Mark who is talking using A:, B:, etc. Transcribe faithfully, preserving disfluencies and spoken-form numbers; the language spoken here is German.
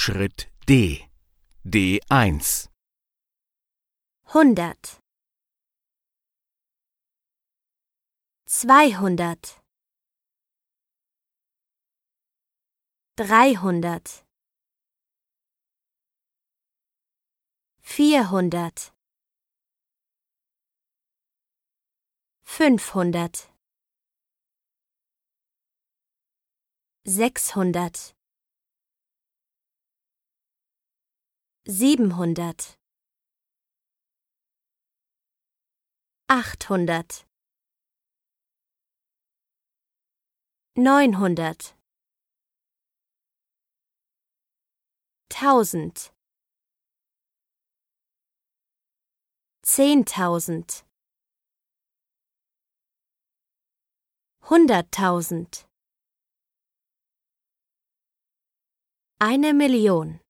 A: Schritt D. D eins.
B: hundert, zweihundert, dreihundert, vierhundert, fünfhundert, sechshundert, siebenhundert, achthundert, neunhundert, tausend, zehntausend, hunderttausend, eine Million.